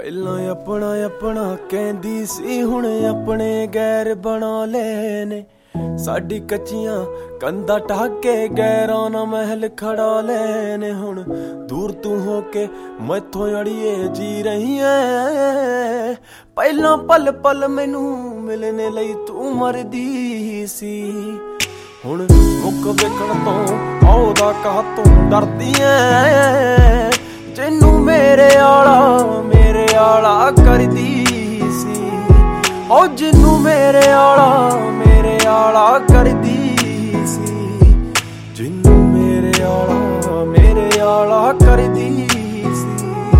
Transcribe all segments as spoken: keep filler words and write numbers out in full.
ਪਹਿਲਾਂ ਆਪਣਾ ਆਪਣਾ ਕਹਿੰਦੀ ਸੀ, ਹੁਣ ਆਪਣੇ ਗੈਰ ਬਣਾ ਲਏ ਨੇ। ਸਾਡੀ ਕੱਚੀਆਂ ਕੰਧਾਂ ਢਾਹ ਕੇ ਗੈਰਾਂ ਨਾਲ ਮਹਿਲ ਖੜਾ ਲੈ ਨੇ। ਹੁਣ ਦੂਰ ਤੂੰ ਹੋ ਕੇ ਮੈਥੋਂ ਅੜੀਏ ਜੀ ਰਹੀ ਐ। ਪਹਿਲਾਂ ਪਲ ਪਲ ਮੈਨੂੰ ਮਿਲਣੇ ਲਈ ਤੂੰ ਮਰਦੀ ਸੀ, ਹੁਣ ਮੁੱਕ ਵੇਖਣ ਤੋਂ ਆਉਦਾ ਕਾਹਤੋਂ ਡਰਦੀ ਐ। ਜਿਹਨੂੰ ਮੇਰੇ ਆਲਾ ਮੇਰੇ ਆਲਾ ਕਰਦੀ ਸੀ, ਉਹ ਜਿਹਨੂੰ ਮੇਰੇ ਆਲਾ ਮੇਰੇ ਆਲਾ ਕਰਦੀ ਸੀ, ਜਿਹਨੂੰ ਮੇਰੇ ਆਲਾ ਮੇਰੇ ਆਲਾ ਕਰਦੀ ਸੀ।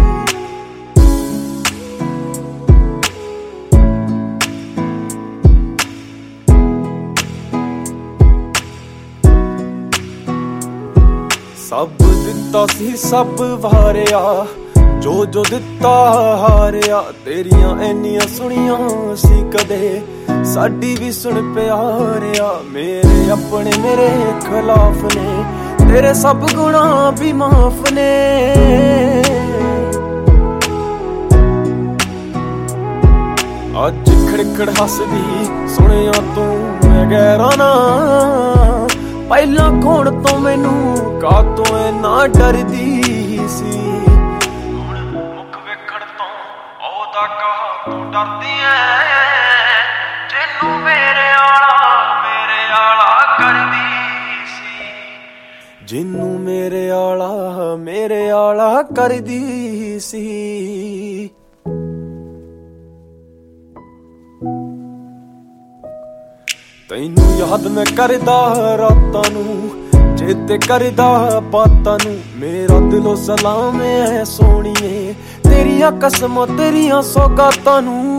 ਸਭ ਦਿੱਤਾ ਸੀ ਸਭ ਵਾਰਿਆ, ਜੋ ਜੋ ਦਿੱਤਾ ਹਾਰਿਆ। ਤੇਰੀਆਂ ਐਨੀਆਂ ਸੁਣੀਆਂ ਸੀ ਕਦੇ, ਸਾਡੀ ਵੀ ਸੁਣ ਪਿਆਰਿਆ। ਮੇਰੇ ਆਪਣੇ ਮੇਰੇ ਖਿਲਾਫ ਨੇ, ਤੇਰੇ ਸਭ ਗੁਨਾਹ ਵੀ ਮਾਫ ਨੇ। ਅੱਜ ਖੜਖੜ ਹੱਸਦੀ ਸੁਣਿਆ ਤੂੰ ਮੈਂ ਗੈਰਾਂ ਨਾ। ਪਹਿਲਾਂ ਕੌਣ ਤੋਂ ਮੈਨੂੰ ਕਾਤੋਂ ਐਨਾ ਡਰਦੀ ਸੀ, ਹੁਣ ਮੁੱਖ ਵੇਖਣ ਤੋਂ ਉਹਦਾ ਕਾਹਤੋਂ ਡਰਦੀ ਐ। ਜਿਹਨੂੰ ਮੇਰੇ ਆਲਾ ਮੇਰੇ ਆਲਾ ਕਰਦੀ ਸੀ, ਜਿਹਨੂੰ ਮੇਰੇ ਆਲਾ ਮੇਰੇ ਆਲਾ ਕਰਦੀ ਸੀ। ਤੈਨੂੰ ਯਾਦ ਮੈਂ ਕਰਦਾ ਰਾਤਾਂ ਨੂੰ, ਚੇਤੇ ਕਰਦਾ ਬਾਤਾਂ ਨੂੰ। ਮੇਰਾ ਦਿਲੋਂ ਸਲਾਮ ਐ ਸੋਹਣੀਏ, ਤੇਰੀਆਂ ਕਸਮਾਂ ਤੇਰੀਆਂ ਸੌਗਾਤਾਂ ਨੂੰ।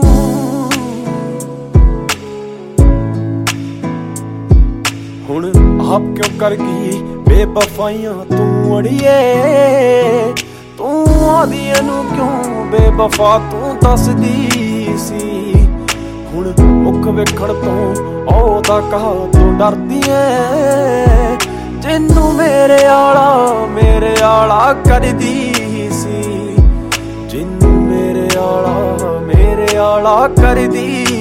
ਹੁਣ ਆਪ ਕਿਉਂ ਕਰ ਗਈ ਬੇਵਫਾਈਆਂ ਤੂੰ ਅੜੀਏ। ਤੂੰ ਆਦੀਆਂ ਨੂੰ ਕਿਉਂ ਬੇਵਫਾ ਤੂੰ ਦੱਸਦੀ ਸੀ, ਹੁਣ ਮੁੱਖ ਵੇਖਣ ਤੋਂ ਉਹਦਾ ਕਾਹਤੋਂ ਡਰਦੀ ਐ। ਜਿਹਨੂੰ ਮੇਰੇ ਆਲਾ ਮੇਰੇ ਆਲਾ ਕਰਦੀ ਸੀ, ਜਿਹਨੂੰ ਮੇਰੇ ਆਲਾ ਮੇਰੇ ਆਲਾ ਕਰਦੀ